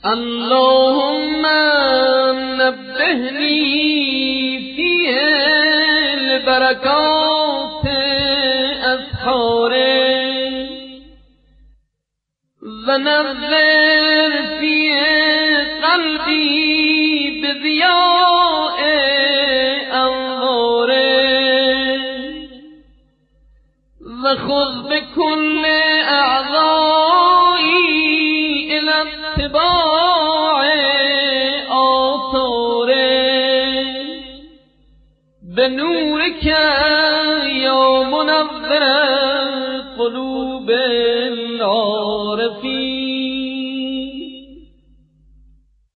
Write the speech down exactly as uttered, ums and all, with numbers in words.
اللهم نبهني في البركات أسحاره ونذر في قلبي بضياء أنواره وخذ بكل أعضائي إلى اتباع آثاره بنورك يا منور قلوب العارفين